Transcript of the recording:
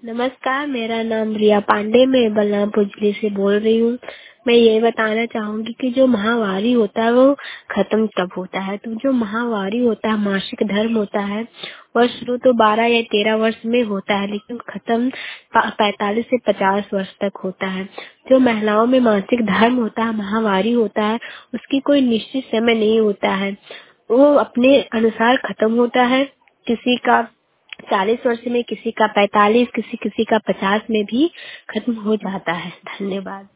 नमस्कार, मेरा नाम रिया पांडे, मैं बलरामपुर जिले से बोल रही हूँ। मैं ये बताना चाहूंगी कि जो माहवारी होता है वो खत्म कब होता है। तो जो माहवारी होता है, मासिक धर्म होता है, वह शुरू तो 12 या 13 वर्ष में होता है, लेकिन खत्म 45 से 50 वर्ष तक होता है। जो महिलाओं में मासिक धर्म होता है, माहवारी होता है, उसकी कोई निश्चित समय नहीं होता है, वो अपने अनुसार खत्म होता है। किसी का 40 वर्ष में, किसी का 45, किसी किसी का 50 में भी खत्म हो जाता है। धन्यवाद।